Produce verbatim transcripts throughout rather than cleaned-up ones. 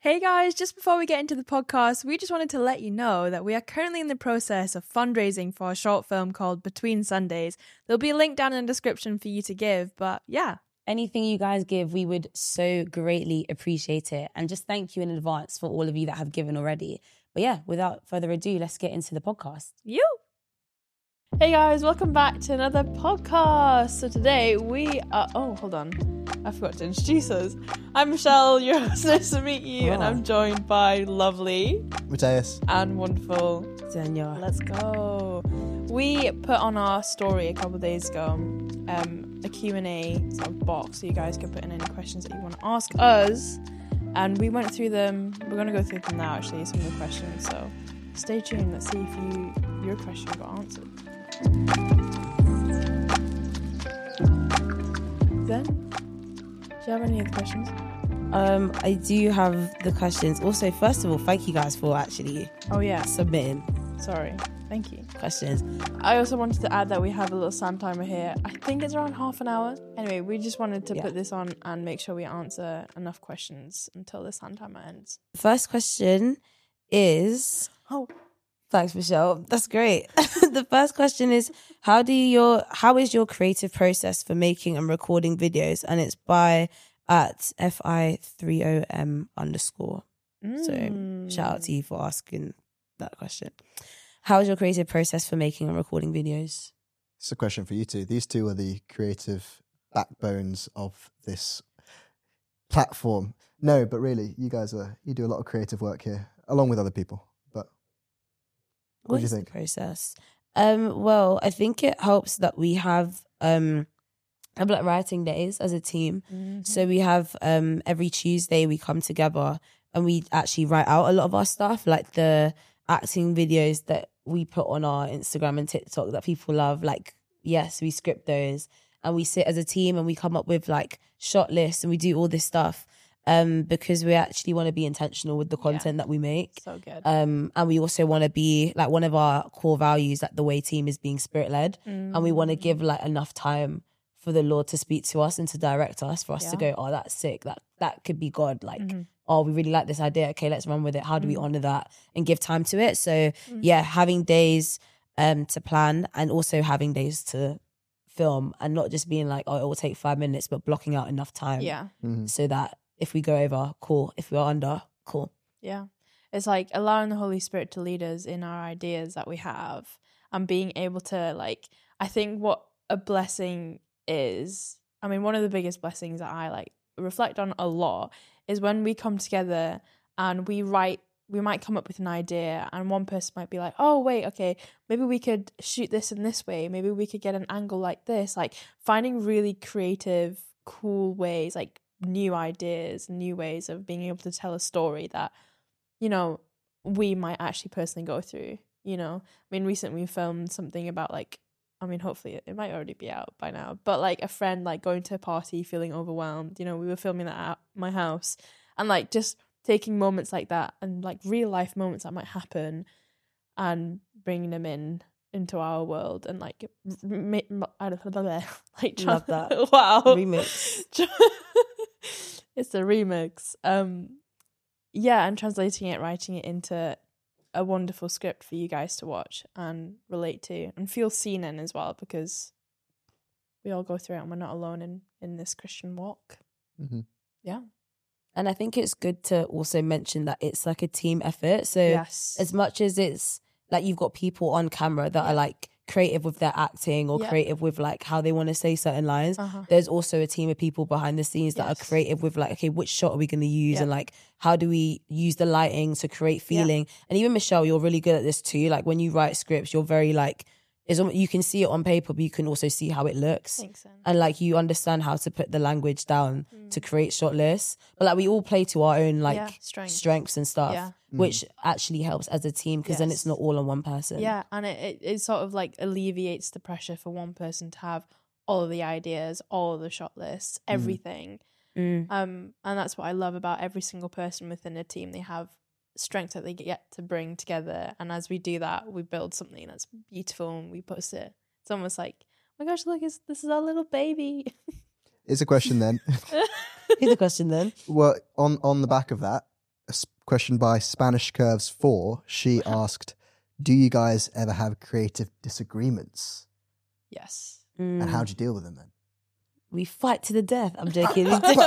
Hey guys, just before we get into the podcast, we just wanted to let you know that we are currently in the process of fundraising for a short film called Between Sundays. There'll be a link down in the description for you to give, but yeah. Anything you guys give, we would so greatly appreciate it. And just thank you in advance for all of you that have given already. But yeah, without further ado, let's get into the podcast. You. Hey guys, welcome back to another podcast. So today we are... Oh, hold on. I forgot to introduce us. I'm Michelle, your host. Nice to meet you. Oh. And I'm joined by lovely... Mateus. And wonderful... Senor. Let's go. We put on our story a couple of days ago um, a Q and A sort of box so you guys can put in any questions that you want to ask us. And we went through them. We're going to go through them now, actually, some of the questions. So stay tuned. Let's see if you your question got answered. Then, do you have any other questions? Um, I do have the questions. Also, first of all, thank you guys for actually oh yeah submitting. Sorry, thank you. Questions. I also wanted to add that we have a little sound timer here. I think it's around half an hour. Anyway, we just wanted to yeah. put this on and make sure we answer enough questions until the sound timer ends. First question is... Oh, thanks, Michelle. That's great. The first question is, how do your how is your creative process for making and recording videos? And it's by at F I three O M underscore. Mm. So shout out to you for asking that question. How is your creative process for making and recording videos? It's a question for you two. These two are the creative backbones of this platform. No, but really, you guys are you do a lot of creative work here, along with other people. But what, what do you think? The process. Um, well, I think it helps that we have um, have like writing days as a team. Mm-hmm. So we have um, every Tuesday we come together and we actually write out a lot of our stuff, like the acting videos that we put on our Instagram and TikTok that people love. Like, yes, we script those and we sit as a team and we come up with like shot lists and we do all this stuff. Um, because we actually want to be intentional with the content yeah. that we make. So good. Um, and we also want to be, like, one of our core values, like the way team is being spirit-led. Mm. And we want to give, like, enough time for the Lord to speak to us and to direct us, for us yeah. to go, oh, that's sick. That that could be God. Like, mm-hmm. oh, we really like this idea. Okay, let's run with it. How do mm-hmm. we honor that and give time to it? So, mm-hmm. yeah, having days um, to plan and also having days to film and not just being like, oh, it will take five minutes, but blocking out enough time yeah. mm-hmm. so that if we go over, cool. If we're under, cool. Yeah. It's like allowing the Holy Spirit to lead us in our ideas that we have and being able to, like, I think what a blessing is, I mean, one of the biggest blessings that I, like, reflect on a lot is when we come together and we write, we might come up with an idea and one person might be like, oh, wait, okay, maybe we could shoot this in this way. Maybe we could get an angle like this. Like, finding really creative, cool ways, like, new ideas, new ways of being able to tell a story that, you know, we might actually personally go through, you know. I mean, recently we filmed something about, like, I mean, hopefully it, it might already be out by now, but like a friend, like, going to a party feeling overwhelmed, you know, we were filming that at my house and like just taking moments like that and like real life moments that might happen and bringing them in into our world and like ma- ma- I don't know, like love that. Wow, remix. It's a remix. Um, yeah, and translating it, writing it into a wonderful script for you guys to watch and relate to and feel seen in as well, because we all go through it and we're not alone in, in this Christian walk. Mm-hmm. Yeah. And I think it's good to also mention that it's like a team effort. So yes. as much as it's like you've got people on camera that yeah. are like creative with their acting or yeah. creative with like how they want to say certain lines, uh-huh. there's also a team of people behind the scenes that yes. are creative with like, okay, which shot are we going to use? Yeah. And like, how do we use the lighting to create feeling? Yeah. And even Michelle, you're really good at this too. Like when you write scripts, you're very like, it's, you can see it on paper, but you can also see how it looks. Thanks, and like you understand how to put the language down mm. to create shot lists. But like we all play to our own like yeah, strength. strengths and stuff, yeah. which mm. actually helps as a team because yes. then it's not all on one person. Yeah, and it, it, it sort of like alleviates the pressure for one person to have all of the ideas, all of the shot lists, everything. Mm. Um, and that's what I love about every single person within a team. They have strength that they get to bring together, and as we do that, we build something that's beautiful and we post it. It's almost like, oh my gosh, look, it's, this is our little baby. Here's a question then. Here's a question then. Well, on on the back of that, a s- question by Spanish Curves four. She asked, do you guys ever have creative disagreements? Yes. And how do you deal with them then? We fight to the death. I'm joking.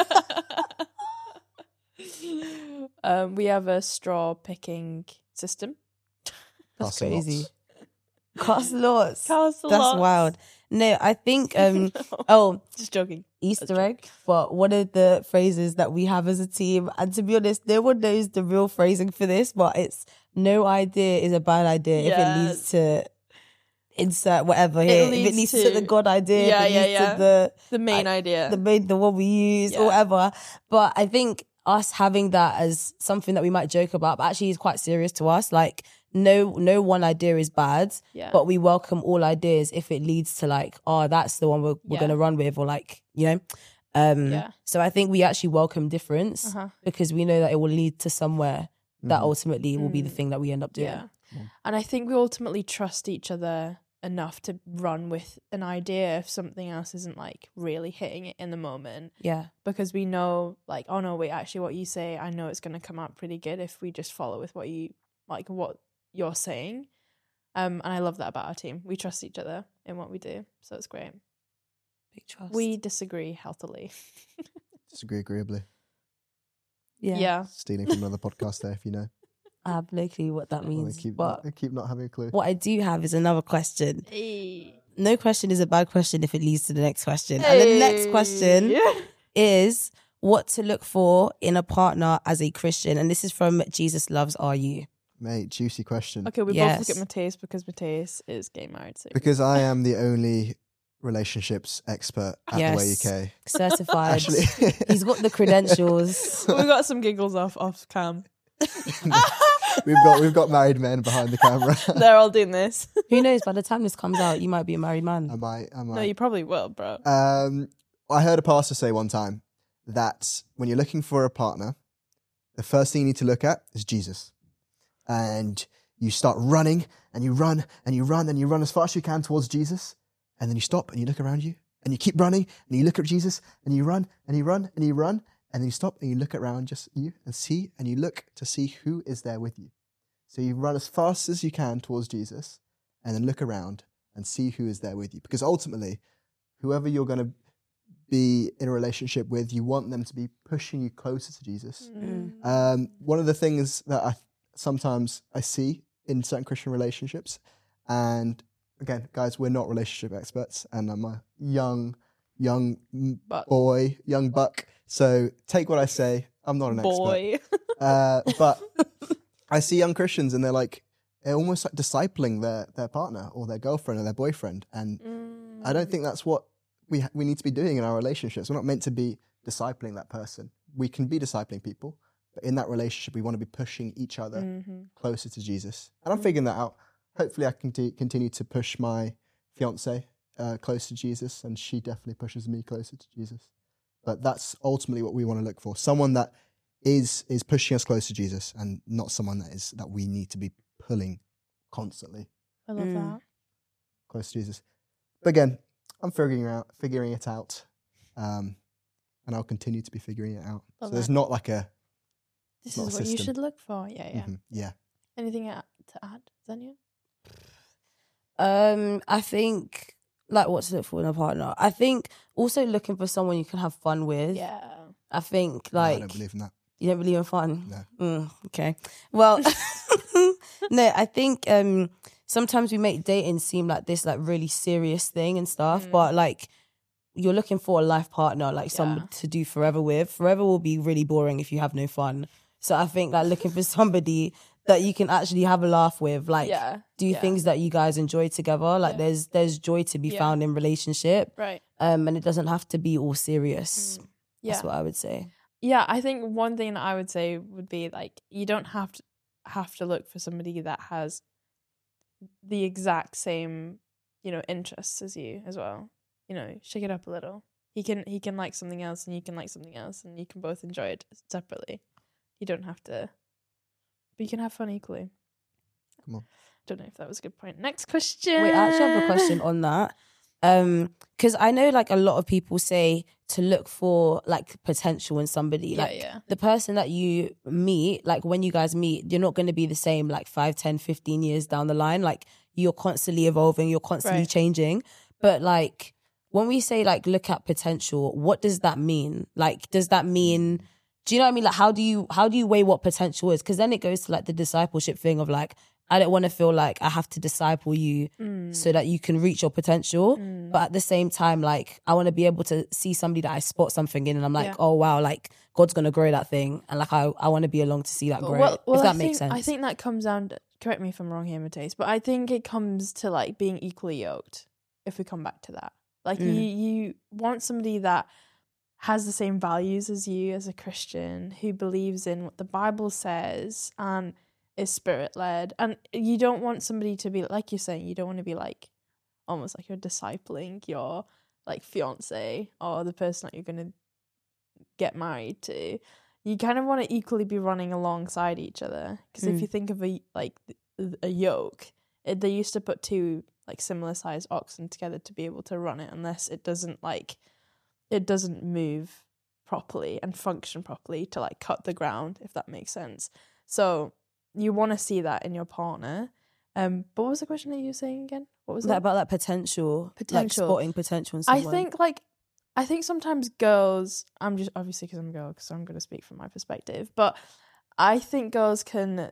um, we have a straw picking system. That's Castle crazy. lots. Cast lots. Cast That's lots. wild. No, I think um oh Just joking. Easter egg, but one of the phrases that we have as a team, and to be honest, no one knows the real phrasing for this, but it's no idea is a bad idea if it leads Yes. to insert whatever here. If it leads leads to, to- the God idea, Yeah, if it yeah, leads yeah. to the The main I- idea. the main the one we use Yeah. or whatever. But I think us having that as something that we might joke about, but actually is quite serious to us. Like no no one idea is bad, yeah. but we welcome all ideas if it leads to like, oh, that's the one we're, we're Yeah. gonna run with, or like, you know. Um Yeah. so I think we actually welcome difference Uh-huh. because we know that it will lead to somewhere that Mhm. ultimately will be the Mm. thing that we end up doing. Yeah. Mm. And I think we ultimately trust each other enough to run with an idea if something else isn't like really hitting it in the moment, Yeah. because we know like, oh no, wait, actually what you say, I know it's going to come out pretty good if we just follow with what you like, what you're saying. Um, and I love that about our team. We trust each other in what we do. So it's great. Big trust. We disagree healthily. Disagree agreeably. yeah. Yeah. Stealing from another podcast there, if you know. I have no clue what that I means. keep, But I keep not having a clue. what I do have is another question. Hey. No question is a bad question if it leads to the next question. And the next question is what to look for in a partner as a Christian. And this is from Jesus Loves Are You. Mate, juicy question. Okay, we Yes. both look at Mateus because Mateus is gay married. So Because I am the only relationships expert at Yes. the Way U K. Certified. Actually, He's got the credentials. we got some giggles off off cam. we've got we've got married men behind the camera. They're all doing this. Who knows? By the time this comes out, you might be a married man. I might, I No, might. you probably will, bro. Um, I heard a pastor say one time that when you're looking for a partner, the first thing you need to look at is Jesus. And you start running and you run and you run and you run as fast as you can towards Jesus. And then you stop and you look around you and you keep running and you look at Jesus and you run and you run and you run and then you stop and you look around just you and see and you look to see who is there with you. So you run as fast as you can towards Jesus and then look around and see who is there with you. Because ultimately, whoever you're going to be in a relationship with, you want them to be pushing you closer to Jesus. Mm. Um, one of the things that I sometimes I see in certain Christian relationships, and again, guys, we're not relationship experts, and I'm a young, young m- But boy, young buck. So take what I say. I'm not an expert. boy. Uh, but I see young Christians, and they're like, they're almost like discipling their their partner or their girlfriend or their boyfriend, and Mm. I don't think that's what we ha- we need to be doing in our relationships. We're not meant to be discipling that person. We can be discipling people, but in that relationship, we want to be pushing each other Mhm. closer to Jesus. And I'm Mm. figuring that out. Hopefully, I can t- continue to push my fiance uh, close to Jesus, and she definitely pushes me closer to Jesus. But that's ultimately what we want to look for: someone that is is pushing us close to Jesus, and not someone that is that we need to be pulling constantly I love Mm. that. close to Jesus. But again, I'm figuring out figuring it out, um, and I'll continue to be figuring it out. Love so there's that. not like a This not is a what you system. should look for. Yeah, yeah. mhm, yeah. Anything a- to add, Zenia? Um, I think like what to look for in a partner. I think also looking for someone you can have fun with. Yeah. I think No, like I don't believe in that. you don't believe in fun. No. Mm, okay. Well, no, I think um sometimes we make dating seem like this like really serious thing and stuff, Mm. but like you're looking for a life partner, like someone Yeah. to do forever with. Forever will be really boring if you have no fun. So I think like looking for somebody that you can actually have a laugh with, like yeah. do yeah. things that you guys enjoy together. Like Yeah. there's there's joy to be Yeah. found in relationship, Right. um, and it doesn't have to be all serious. Mm. Yeah. That's what I would say. Yeah, I think one thing that I would say would be like you don't have to have to look for somebody that has the exact same, you know, interests as you as well. You know, shake it up a little. He can he can like something else and you can like something else and you can both enjoy it separately. You don't have to, but you can have fun equally. Come on. Don't know if that was a good point. Next question. Wait, I actually have a question on that. Um, because I know like a lot of people say to look for like potential in somebody. Yeah, like yeah. the person that you meet, like when you guys meet, you're not going to be the same like five, ten, fifteen years down the line. Like you're constantly evolving, you're constantly Right. changing. But like when we say like look at potential, what does that mean? Like, does that mean, do you know what I mean? Like how do you, how do you weigh what potential is? Because then it goes to like the discipleship thing of like, I don't want to feel like I have to disciple you Mm. so that you can reach your potential. Mm. But at the same time, like, I want to be able to see somebody that I spot something in and I'm like, Yeah. oh, wow, like, God's going to grow that thing. And like, I, I want to be along to see that grow, Well, well, if that I makes think, sense. I think that comes down to, correct me if I'm wrong here, Mateus, but I think it comes to like being equally yoked, if we come back to that. Like Mm. you, you want somebody that has the same values as you as a Christian, who believes in what the Bible says and is spirit-led. And you don't want somebody to be, like you're saying, you don't want to be like, almost like you're discipling your like fiance or the person that you're going to get married to. You kind of want to equally be running alongside each other. Because Mm. if you think of a like a yoke, it, they used to put two like similar sized oxen together to be able to run it, unless it doesn't like it doesn't move properly and function properly to like cut the ground, if that makes sense. So you want to see that in your partner. Um, but what was the question that you were saying again? What was that that? about that potential, Potential. like spotting potential in I someone. think like I think sometimes girls, I'm just obviously because I'm a girl, because I'm going to speak from my perspective, but I think girls can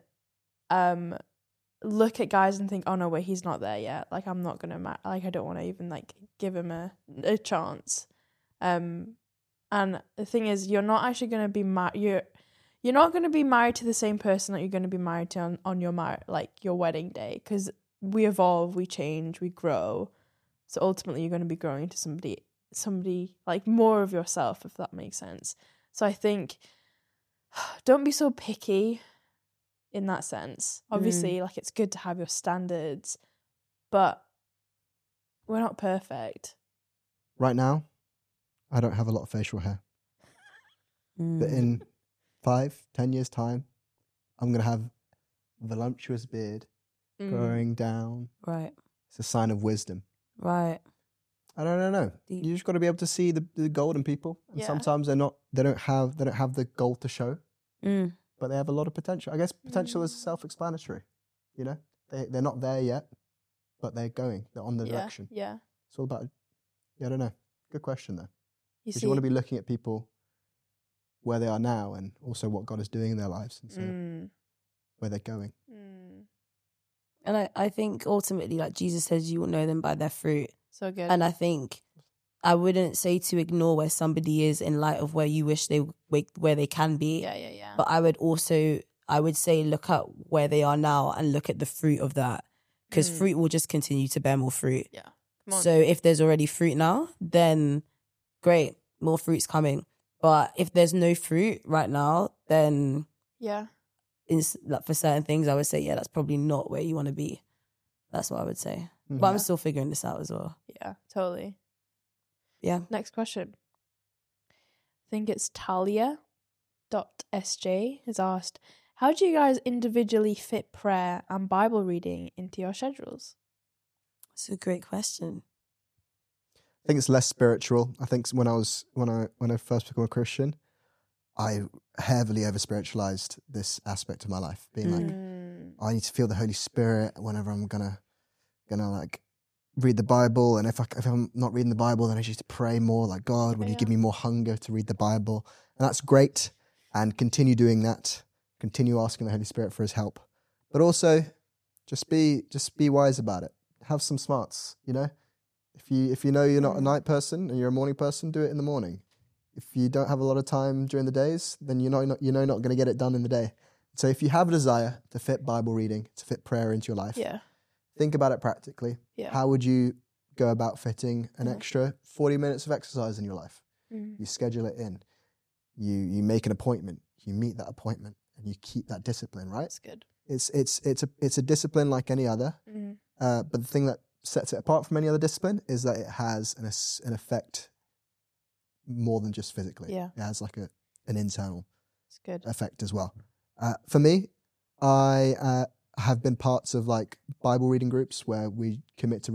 um look at guys and think, oh no, wait, he's not there yet. Like I'm not gonna ma- like I don't want to even like give him a a chance. Um, and the thing is, you're not actually gonna be married. You're you're not gonna be married to the same person that you're gonna be married to on, on your mar- like your wedding day, because we evolve, we change, we grow. So ultimately, you're gonna be growing to somebody somebody like more of yourself, if that makes sense. So I think don't be so picky in that sense. Obviously, like it's good to have your standards, but we're not perfect. Right now, I don't have a lot of facial hair. Mm. But in five, ten years' time, I'm going to have a voluptuous beard Mm. growing down. Right, It's a sign of wisdom. right. I don't know. No. Deep. You just got to be able to see the, the gold in people. And Yeah. sometimes they're not, they don't have, they don't have the gold to show, Mm. but they have a lot of potential. I guess potential is Mm. self-explanatory. You know, they, they're not there yet, but they're going, they're on the Yeah, direction. yeah. It's all about, yeah, I don't know. Good question though. You Because see, you want to be looking at people where they are now and also what God is doing in their lives and so mm, where they're going. mm. And I, I think ultimately, like Jesus says, you will know them by their fruit. So good. And I think I wouldn't say to ignore where somebody is in light of where you wish they where they can be. yeah, yeah, yeah. But I would also, I would say, look at where they are now and look at the fruit of that, because Mm. fruit will just continue to bear more fruit. yeah. Come on. So if there's already fruit now, then great, more fruit's coming. But if there's no fruit right now, then yeah. in, like for certain things, I would say, yeah, that's probably not where you want to be. That's what I would say. Mhm. But I'm Yeah. still figuring this out as well. Yeah, totally. Yeah. Next question. I think it's Talia dot S J has asked, how do you guys individually fit prayer and Bible reading into your schedules? It's a great question. I think it's less spiritual. I think when I was when I when I first became a Christian, I heavily over spiritualized this aspect of my life, being like, Mm. I need to feel the Holy Spirit whenever I'm gonna gonna like read the Bible, and if I if I'm not reading the Bible, then I need to pray more. Like, God, would Yeah, you give yeah. me more hunger to read the Bible? And that's great, and continue doing that. Continue asking the Holy Spirit for His help, but also just be just be wise about it. Have some smarts, you know. If you if you know you're not a Mm. night person and you're a morning person, do it in the morning. If you don't have a lot of time during the days, then you're not, you know not going to get it done in the day. So if you have a desire to fit Bible reading, to fit prayer into your life, Yeah. think about it practically. Yeah. How would you go about fitting an Mhm. extra forty minutes of exercise in your life? Mm. You schedule it in. You you make an appointment. You meet that appointment, and you keep that discipline. Right? That's good. It's it's it's a it's a discipline like any other. Mm. Uh, but the thing that sets it apart from any other discipline is that it has an es- an effect more than just physically. Yeah. It has like a an internal That's good. effect as well. Uh, for me, I uh, have been parts of like Bible reading groups where we commit to read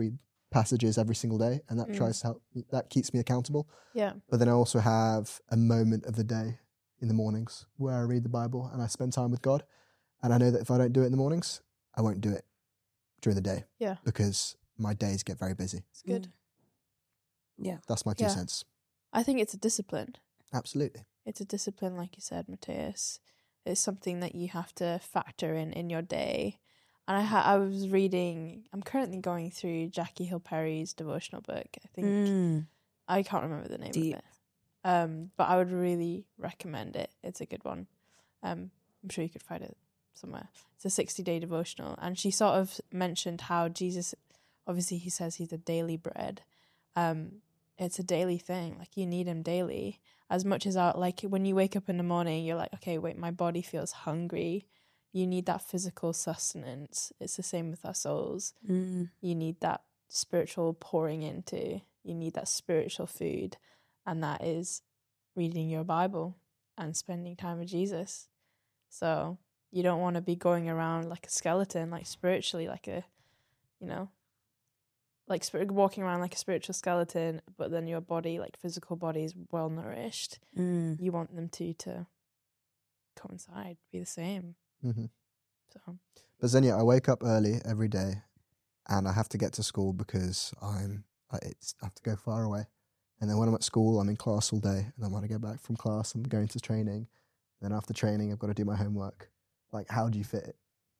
passages every single day, and that Mm. tries to help. That keeps me accountable. Yeah. But then I also have a moment of the day in the mornings where I read the Bible and I spend time with God. And I know that if I don't do it in the mornings, I won't do it during the day. Yeah. Because my days get very busy. It's good. Mm. Yeah. That's my two Yeah. cents. I think it's a discipline. Absolutely. It's a discipline, like you said, Matthias. It's something that you have to factor in in your day. And I ha- I was reading, I'm currently going through Jackie Hill Perry's devotional book. I think, Mm. I can't remember the name Deep. of it. Um, but I would really recommend it. It's a good one. Um, I'm sure you could find it somewhere. It's a sixty-day devotional. And she sort of mentioned how Jesus, obviously he says he's the daily bread. Um, it's a daily thing. Like, you need him daily. As much as, our, like, when you wake up in the morning, you're like, okay, wait, my body feels hungry. You need that physical sustenance. It's the same with our souls. Mm. You need that spiritual pouring into. You need that spiritual food. And that is reading your Bible and spending time with Jesus. So you don't want to be going around like a skeleton, like spiritually, like a, you know, like spirit, walking around like a spiritual skeleton, but then your body, like physical body, is well nourished. Mm. You want them to to coincide, be the same. Mm-hmm. So But then, yeah, I wake up early every day and I have to get to school because I'm, I, it's, I have to go far away. And then when I'm at school, I'm in class all day. And then when I get back from class, I'm going to training. Then after training, I've got to do my homework. Like, how do you fit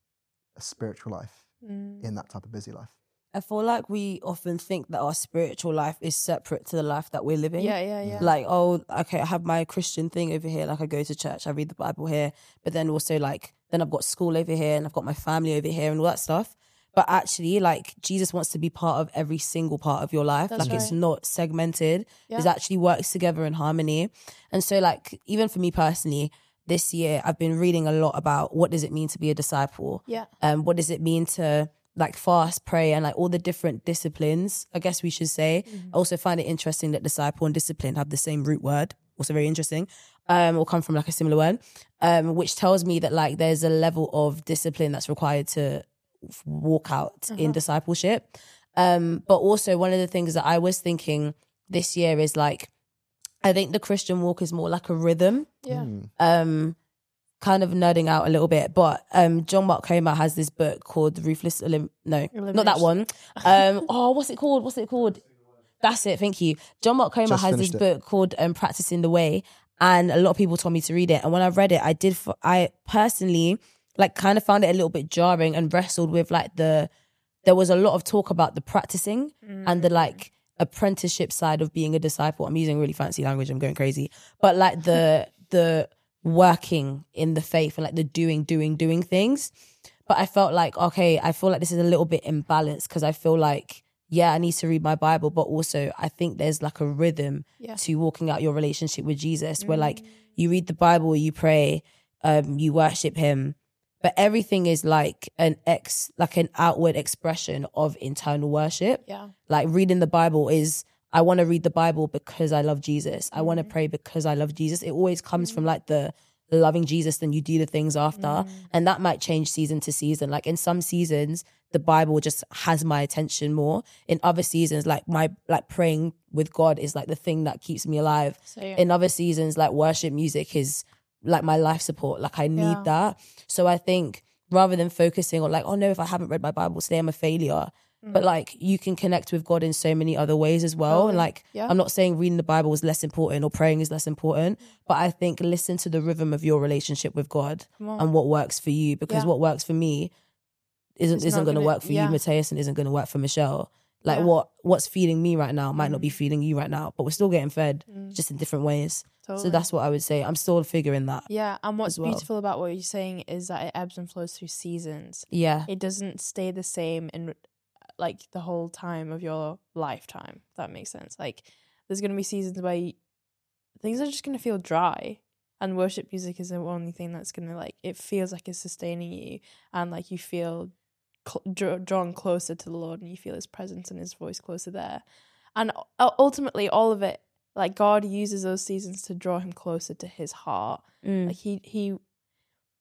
a spiritual life mm. in that type of busy life? I feel like we often think that our spiritual life is separate to the life that we're living. yeah, yeah, yeah. Like, oh, okay, I have my Christian thing over here. Like, I go to church, I read the Bible here. But then also, like, then I've got school over here and I've got my family over here and all that stuff. But actually, like, Jesus wants to be part of every single part of your life. That's like, it's right. not segmented. Yeah. It actually works together in harmony. And so, like, even for me personally, this year, I've been reading a lot about what does it mean to be a disciple? yeah. Um, what does it mean to, like, fast, pray, and, like, all the different disciplines, I guess we should say. Mm-hmm. I also find it interesting that disciple and discipline have the same root word. Also very interesting. Um, or come from, like, a similar word. Um, which tells me that, like, there's a level of discipline that's required to walk out in Uh-huh. discipleship. Um, but also one of the things that I was thinking this year is, like, I think the Christian walk is more like a rhythm. Yeah. Mm. Um, kind of nerding out a little bit, but um, John Mark Comer has this book called The Ruthless Elim- No, not that one. Um, oh, what's it called? What's it called? That's it. Thank you. John Mark Comer Just has this finished it. book called um, Practicing the Way, and a lot of people told me to read it. And when I read it, I did. f- I personally like kind of found it a little bit jarring and wrestled with like the. There was a lot of talk about the practicing and the like apprenticeship side of being a disciple. I'm using really fancy language. I'm going crazy, but like the the working in the faith and like the doing, doing, doing things. But I felt like, okay, I feel like this is a little bit imbalanced because I feel like, yeah, I need to read my Bible, but also I think there's like a rhythm Yeah. to walking out your relationship with Jesus where like you read the Bible, you pray, um, you worship him, but everything is like an ex, like an outward expression of internal worship. Yeah. Like reading the Bible is, I want to read the Bible because I love Jesus. I want to pray because I love Jesus. It always comes from like the loving Jesus, then you do the things after. And that might change season to season. Like in some seasons, the Bible just has my attention more. In other seasons, like my like praying with God is like the thing that keeps me alive. So yeah. In other seasons, like worship music is like my life support. Like I need Yeah. that. So I think rather than focusing on like, oh no, if I haven't read my Bible today, I'm a failure. But like you can connect with God in so many other ways as well. Totally. And like Yeah. I'm not saying reading the Bible is less important or praying is less important, but I think listen to the rhythm of your relationship with God Come on. and what works for you. Because Yeah. what works for me isn't It's isn't not going to gonna- work for yeah. you, Matthias, and isn't going to work for Michelle. Like Yeah. what what's feeding me right now might not be feeding you right now, but we're still getting fed, Mm. just in different ways. Totally. So that's what I would say. I'm still figuring that. Yeah, and what's as well. beautiful about what you're saying is that it ebbs and flows through seasons. Yeah. It doesn't stay the same in like the whole time of your lifetime. If that makes sense. Like there's gonna be seasons where you, things are just gonna feel dry, and worship music is the only thing that's gonna like it feels like it's sustaining you, and like you feel cl- dr- drawn closer to the Lord, and you feel His presence and His voice closer there, and u- ultimately all of it. Like God uses those seasons to draw him closer to his heart. Mm. Like he he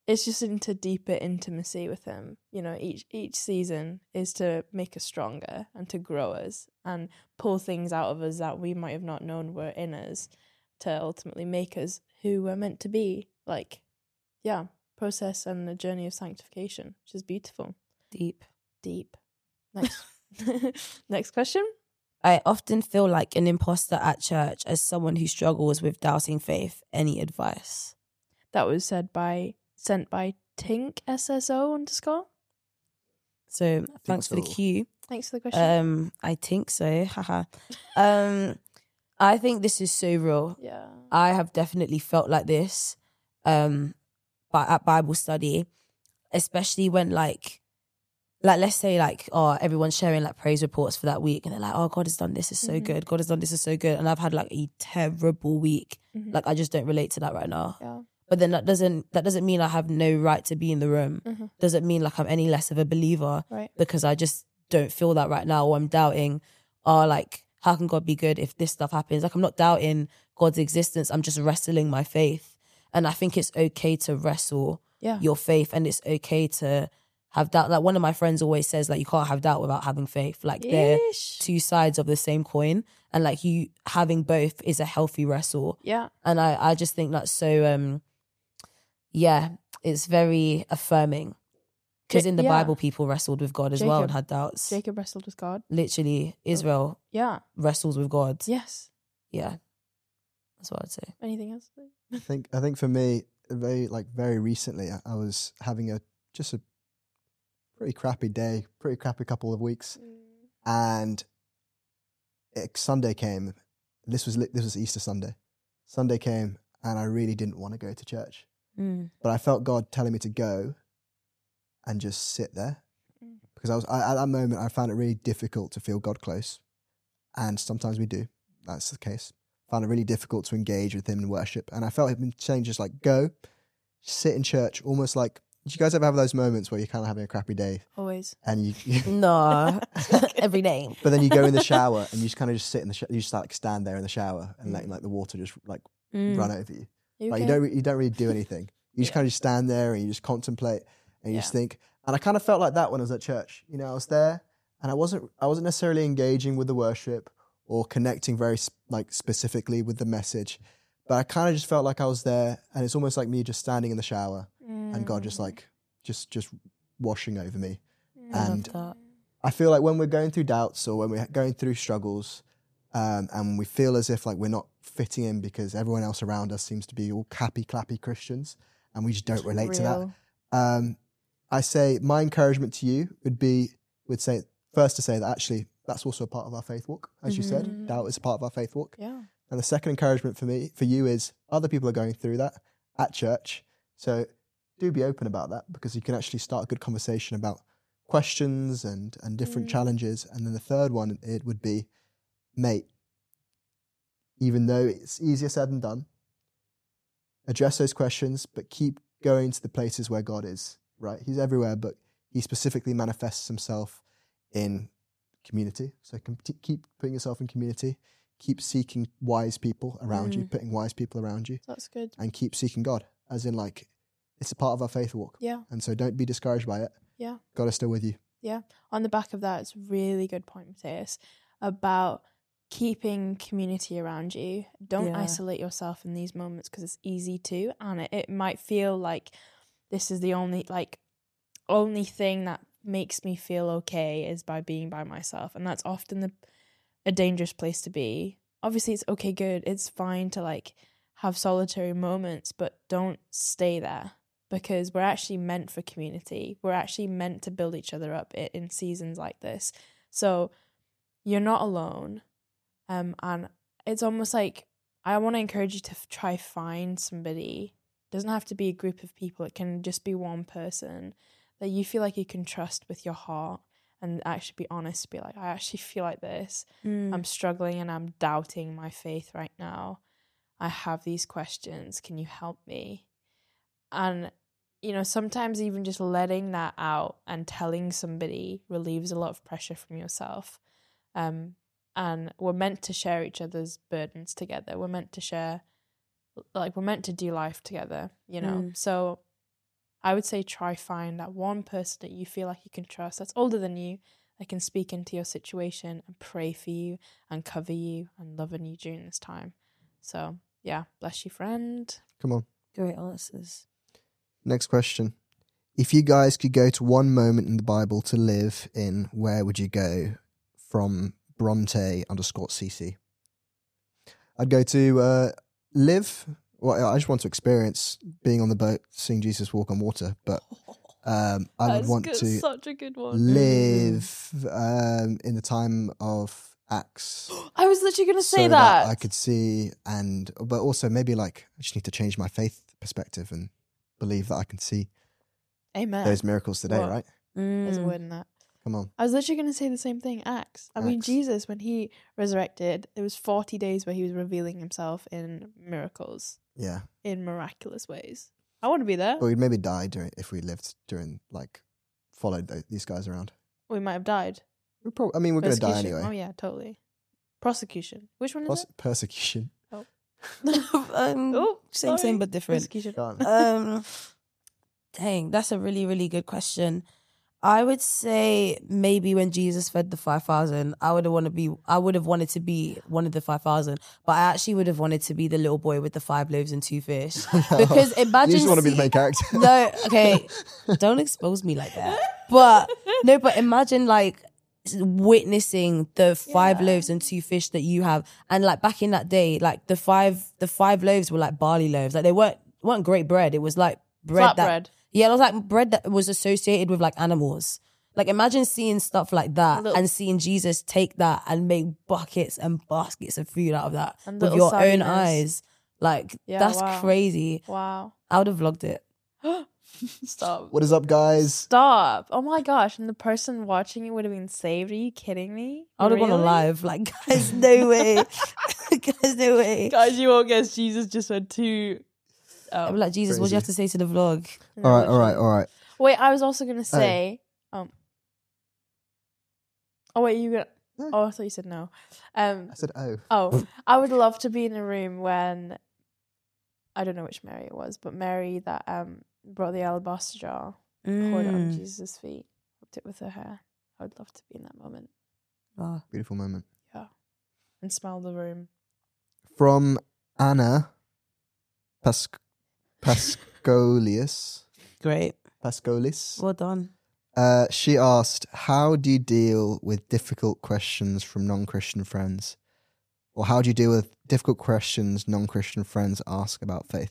it's just into deeper intimacy with him. You know, each each season is to make us stronger and to grow us and pull things out of us that we might have not known were in us to ultimately make us who we're meant to be. Like, yeah, process and a journey of sanctification, which is beautiful. Deep. Deep. Next. Next question. I often feel like an imposter at church as someone who struggles with doubting faith. Any advice? That was said by sent by Tink S S O underscore. So thanks so. for the cue. Thanks for the question. Um, I think so. Haha. um, I think this is so real. Yeah. I have definitely felt like this. Um, but at Bible study, especially when like. Like, let's say, like, oh, everyone's sharing, like, praise reports for that week. And they're like, oh, God has done this, is so mm-hmm. good. God has done this, is so good. And I've had, like, a terrible week. Mm-hmm. Like, I just don't relate to that right now. Yeah. But then that doesn't that doesn't mean I have no right to be in the room. Mm-hmm. Doesn't mean, like, I'm any less of a believer. Right. Because I just don't feel that right now. Or I'm doubting, oh, like, how can God be good if this stuff happens? Like, I'm not doubting God's existence. I'm just wrestling my faith. And I think it's okay to wrestle yeah. your faith. And it's okay to... have doubt. Like one of my friends always says, like you can't have doubt without having faith. Like Ish. they're two sides of the same coin, and like you having both is a healthy wrestle. Yeah, and I I just think that's so um yeah, it's very affirming because in the yeah. Bible people wrestled with God as Jacob. well and had doubts. Jacob wrestled with God. Literally, Israel yeah wrestles with God. Yes, yeah, that's what I'd say. Anything else? I think I think for me, very like very recently, I, I was having a just a pretty crappy day, pretty crappy couple of weeks, mm. and it, Sunday came. This was this was Easter Sunday. Sunday came, and I really didn't want to go to church, mm. but I felt God telling me to go and just sit there mm. because I was I, at that moment I found it really difficult to feel God close, and sometimes we do. That's the case. I found it really difficult to engage with Him in worship, and I felt Him saying just like go, sit in church, almost like. Do you guys ever have those moments where you're kind of having a crappy day? Always. And you, you no, every day. But then you go in the shower and you just kind of just sit in the shower. You just like stand there in the shower and mm. let like the water just like mm. run over you. you like okay? you don't you don't really do anything. You just yeah. kind of just stand there and you just contemplate and you yeah. just think. And I kind of felt like that when I was at church. You know, I was there and I wasn't I wasn't necessarily engaging with the worship or connecting very like specifically with the message, but I kind of just felt like I was there, and it's almost like me just standing in the shower. Mm. And God just like, just just washing over me. Mm. And I, I feel like when we're going through doubts or when we're going through struggles um, and we feel as if like we're not fitting in because everyone else around us seems to be all happy, clappy Christians and we just don't relate Real. to that. Um, I say my encouragement to you would be, would say first to say that actually that's also a part of our faith walk. As mm-hmm. you said, doubt is a part of our faith walk. Yeah. And the second encouragement for me, for you is other people are going through that at church. So do be open about that because you can actually start a good conversation about questions and, and different mm. challenges. And then the third one, it would be, mate, even though it's easier said than done, address those questions, but keep going to the places where God is, right? He's everywhere, but He specifically manifests Himself in community. So keep putting yourself in community. Keep seeking wise people around mm. you, putting wise people around you. That's good. And keep seeking God, as in like, it's a part of our faith walk. Yeah. And so don't be discouraged by it. Yeah. God is still with you. Yeah. On the back of that, it's a really good point, Matthias, about keeping community around you. Don't yeah. isolate yourself in these moments because it's easy to, and it, it might feel like this is the only, like, only thing that makes me feel okay is by being by myself. And that's often the a dangerous place to be. Obviously it's okay, good, it's fine to like have solitary moments, but don't stay there because we're actually meant for community. We're actually meant to build each other up in seasons like this. So you're not alone. Um, and it's almost like I want to encourage you to f- try find somebody. It doesn't have to be a group of people. It can just be one person that you feel like you can trust with your heart. And actually be honest, be like, I actually feel like this. Mm. I'm struggling and I'm doubting my faith right now. I have these questions. Can you help me? And, you know, sometimes even just letting that out and telling somebody relieves a lot of pressure from yourself. Um, and we're meant to share each other's burdens together. We're meant to share, like, we're meant to do life together, you know? Mm. So I would say try find that one person that you feel like you can trust that's older than you, that can speak into your situation and pray for you and cover you and love on you during this time. So yeah, bless you, friend. Come on. Great answers. Next question. If you guys could go to one moment in the Bible to live in, where would you go? From Bronte underscore CC. I'd go to uh, live. Well, I just want to experience being on the boat, seeing Jesus walk on water. But um, I would That's want good, to such a good one. live um, in the time of Acts. I was literally going to say so that. I could see, and but also maybe like I just need to change my faith perspective and believe that I can see Amen. those miracles today, What? right? There's a Mm. word in that. Come on. I was literally going to say the same thing, Acts. I mean, Acts. Jesus, when he resurrected, there was forty days where he was revealing himself in miracles, Yeah. in miraculous ways. I want to be there. But we'd maybe die during if we lived during like followed th- these guys around. We might have died. We probably, I mean, we're going to die Persecution. anyway. Oh, yeah, totally. Prosecution. Which one is Pros- persecution. um, Oh, same, sorry. same, it? but different. Persecution. Can't. Um, dang, that's a really, really good question. I would say maybe when Jesus fed the five thousand, I would have want to be. I would have wanted to be one of the five thousand, but I actually would have wanted to be the little boy with the five loaves and two fish. Because imagine, You just want to be the see- main character. No, okay, don't expose me like that. But no, but imagine like witnessing the five Yeah. loaves and two fish that you have, and like back in that day, like the five the five loaves were like barley loaves, like they weren't weren't great bread. It was like bread that Flatbread. yeah, it was like bread that was associated with like animals. Like imagine seeing stuff like that Little- and seeing Jesus take that and make buckets and baskets of food out of that And with little your own sardines. eyes. Like Yeah, that's wow. crazy. Wow. I would have vlogged it. Stop. What is up, guys? Stop. Oh my gosh. And the person watching it would have been saved. Are you kidding me? I would have gone on Really? live. Like, guys, no way. Guys, no way. Guys, you won't guess Jesus just went to. I'd Oh. be like, Jesus, what do you have to say to the vlog? No, All right, all right, literally. all right. Wait, I was also going to say. Um. Oh, wait, you got. No. Oh, I thought you said no. Um. I said, oh. Oh, I would love to be in a room when. I don't know which Mary it was, but Mary that um brought the alabaster jar, poured it on Mm. Jesus' feet, rubbed it with her hair. I would love to be in that moment. Wow. Beautiful moment. Yeah. And smell the room. From Anna Pas- Pascolius. Great. Pascolis. Well done. Uh, she asked, how do you deal with difficult questions from non-Christian friends? Or how do you deal with difficult questions non-Christian friends ask about faith?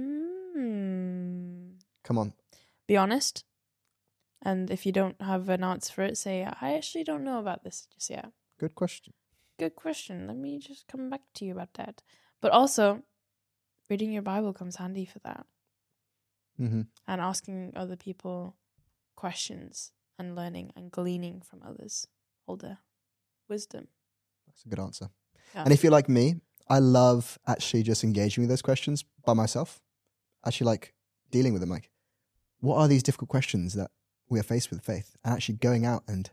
Mm. Come on. Be honest. And if you don't have an answer for it, say, I actually don't know about this just yet. Good question. Good question. Let me just come back to you about that. But also, reading your Bible comes handy for that. Mm-hmm. And asking other people questions and learning and gleaning from others. All the wisdom. That's a good answer. Yeah. And if you're like me, I love actually just engaging with those questions by myself. Actually like dealing with them. Like, what are these difficult questions that we are faced with faith? And actually going out and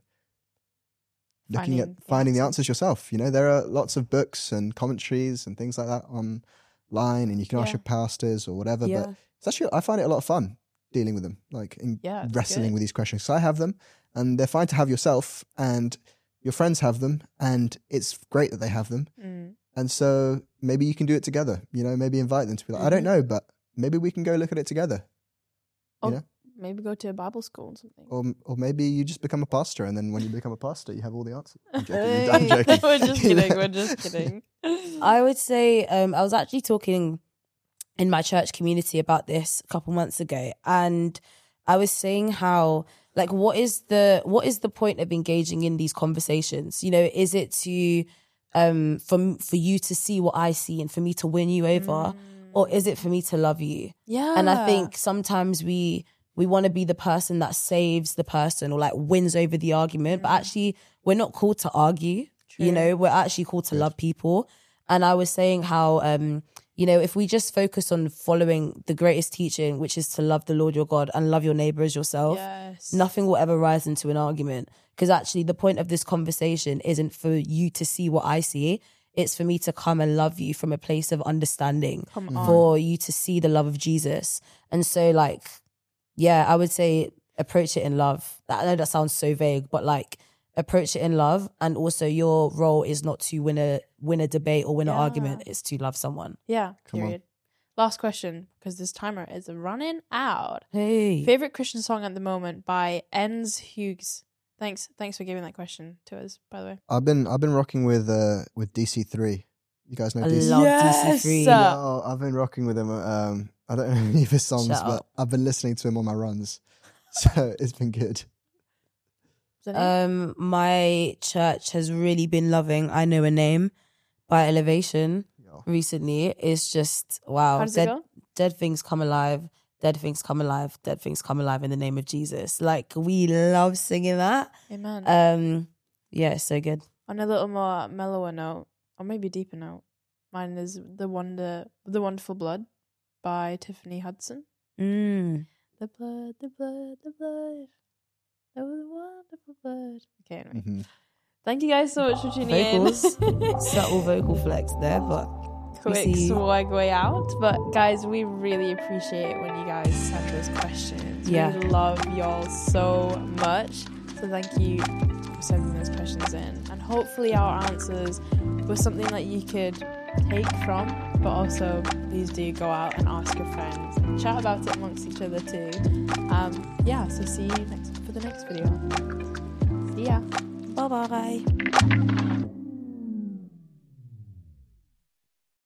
looking Finding at the finding the answers. answers yourself. You know, there are lots of books and commentaries and things like that online, and you can ask Yeah. your pastors or whatever. Yeah. But it's actually, I find it a lot of fun dealing with them, like in Yeah, it's wrestling good. with these questions. So I have them, and they're fine to have yourself, and your friends have them, and it's great that they have them. Mm. And so maybe you can do it together. You know, maybe invite them to be like, I don't Mhm. know, but maybe we can go look at it together. You Or know? maybe go to a Bible school or something. Or or maybe you just become a pastor, and then when you become a pastor, you have all the answers. I'm joking. I'm joking. We're just You know? kidding. We're just kidding. I would say um, I was actually talking in my church community about this a couple months ago, and I was saying how like what is the what is the point of engaging in these conversations? You know, is it to um for for you to see what I see and for me to win you over, or is it for me to love you? Yeah. And I think sometimes we we want to be the person that saves the person or like wins over the argument, but actually we're not called to argue. You True. know, we're actually called to love people. And I was saying how um you know, if we just focus on following the greatest teaching, which is to love the Lord your God and love your neighbor as yourself, Yes. nothing will ever rise into an argument. Because actually the point of this conversation isn't for you to see what I see. It's for me to come and love you from a place of understanding, Come on. for you to see the love of Jesus. And so like, yeah, I would say approach it in love. I know that sounds so vague, but like approach it in love, and also your role is not to win a win a debate or win an Yeah. argument. It's to love someone. Yeah, Come on. period. Last question, because this timer is running out. Hey, Favorite Christian song at the moment by Enns Hughes. Thanks, thanks for giving that question to us, by the way. I've been I've been rocking with uh with D C three. You guys know I D C? love Yes! D C three. Uh, Oh, I've been rocking with him. Um, I don't know any of his songs, Shut but up. I've been listening to him on my runs, so it's been good. Is that it? Um, my church has really been loving "I Know a Name" by Elevation Yo. recently. It's just wow. How does it dead, go? dead things come alive. Dead things come alive. Dead things come alive in the name of Jesus. Like we love singing that. Amen. Um, yeah, it's so good. On a little more mellower note, or maybe deeper note, mine is the wonder, the Wonderful Blood by Tiffany Hudson. Mm. The blood, the blood, the blood. That was wonderful blood. Okay, anyway. Mhm. Thank you guys so much for tuning Vocals. in. Subtle vocal flex there, but we Quick see- swag way out. But guys, we really appreciate when you guys send us questions. Yeah. We love y'all so much. So thank you for sending those questions in. And hopefully our answers were something that you could take from, but also please do go out and ask your friends and chat about it amongst each other too. Um, yeah, so see you next for the next video. See ya. bye bye.